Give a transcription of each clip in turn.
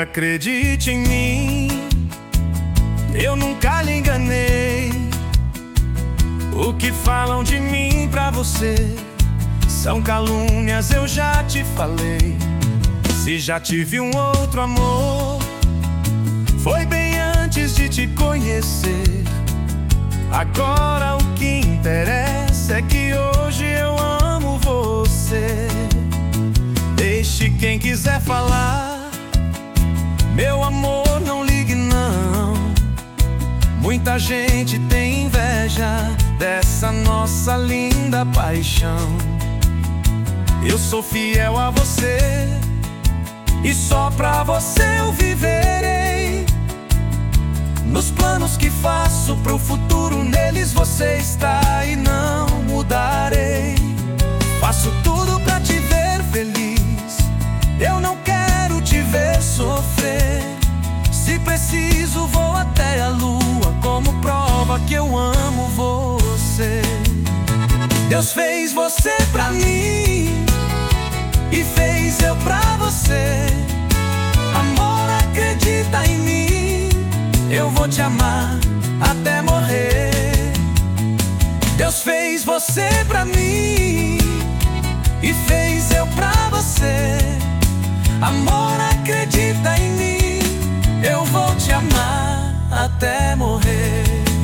acredite em mim, eu nunca lhe enganei. O que falam de mim pra você são calúnias, eu já te falei. Se já tive um outro amor, foi bem antes de te conhecer. Agora o que interessa é que hoje eu amo você. Deixe quem quiser falar, meu amor, não ligue não. Muita gente tem inveja dessa nossa linda paixão. Eu sou fiel a você e só pra você eu viverei. Nos planos que faço pro futuro, neles você está e não mudarei. Faço tudo pra te ver feliz, eu não quero te ver sofrer. Se preciso vou até a lua como prova que eu amo você. Deus fez você pra mim e fez eu pra você. Amor, acredita em mim, eu vou te amar até morrer. Deus fez você pra mim e fez eu pra você. Amor, acredita em mim, eu vou te amar até morrer.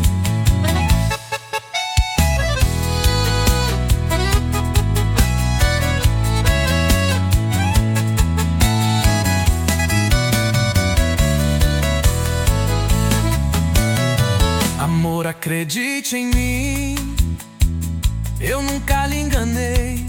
Amor, acredite em mim, eu nunca lhe enganei.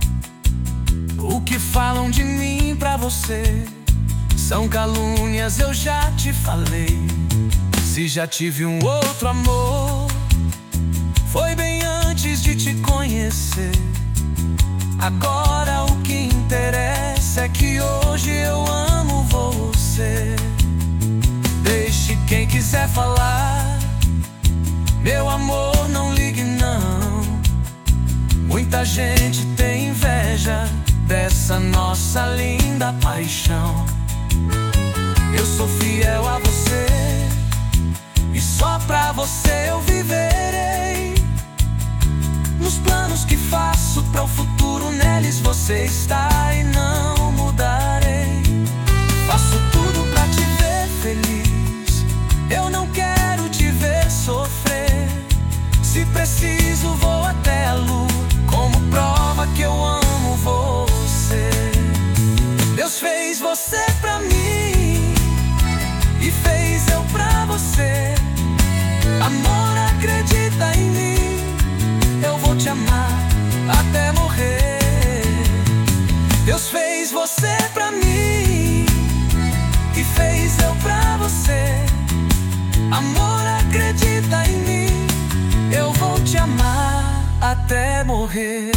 O que falam de mim pra você são calúnias, eu já te falei. Se já tive um outro amor, foi bem antes de te conhecer. Agora o que interessa é que hoje eu amo você. Deixe quem quiser falar, meu amor, não ligue não. Muita gente tem inveja dessa nossa linda paixão. Eu sou fiel a você e só pra você eu viverei. Nos planos que faço para o futuro, neles você está e não mudarei. Faço tudo pra te ver feliz, eu não quero te ver sofrer. Se preciso vou até a lua como prova que eu amo você. Deus fez você pra mim e fez eu pra você. Amor, acredita em mim, eu vou te amar até morrer. Deus fez você pra mim e fez eu pra você. Amor, acredita em mim, eu vou te amar até morrer.